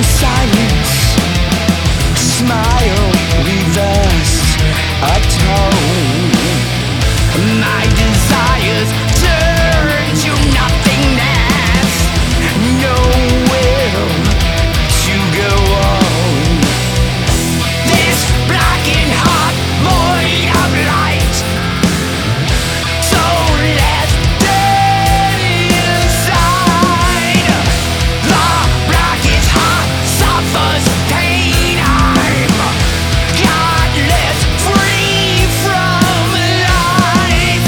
silence, smile, reverse, atone. My desires turn to nothingness, no will to go on. This blackened heart void of light, soulless dead inside. The blackest heart suffers pain. I'm godless, free from life.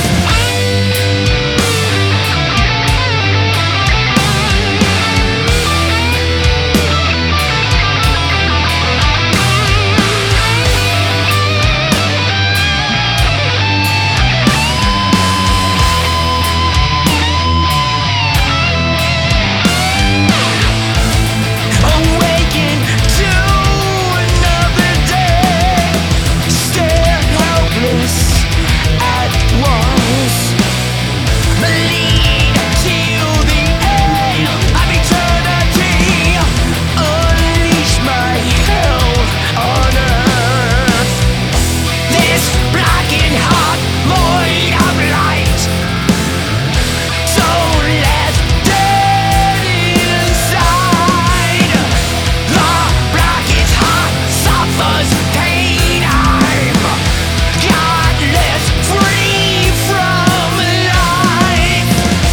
Awaken to another day, stare helpless at once, bleed till the end of eternity, unleash my hell on earth. This blackened heart void of light, soulless dead inside. The blackest heart suffers pain. I'm godless, free from life.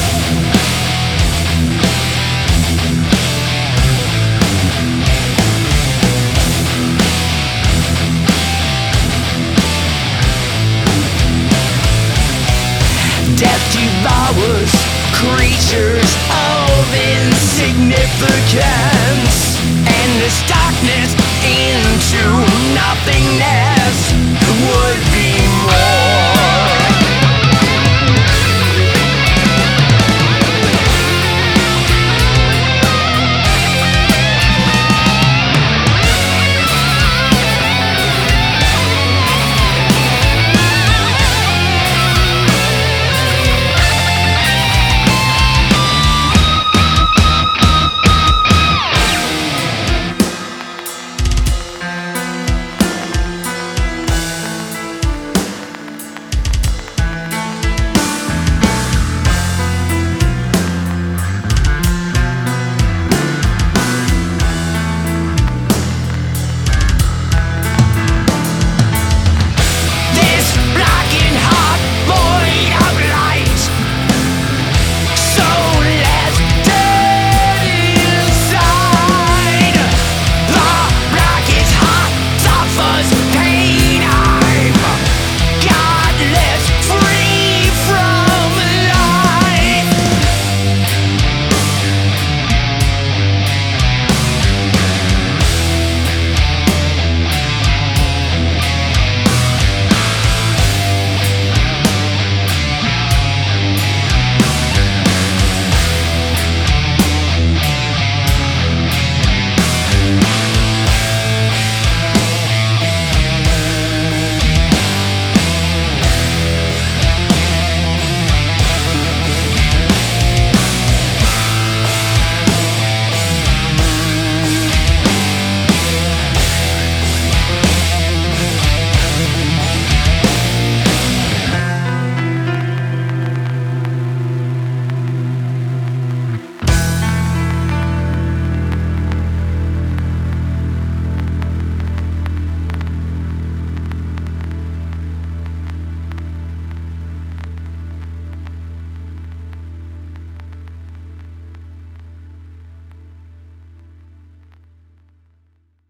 Death devours creatures of insignificance, endless darkness into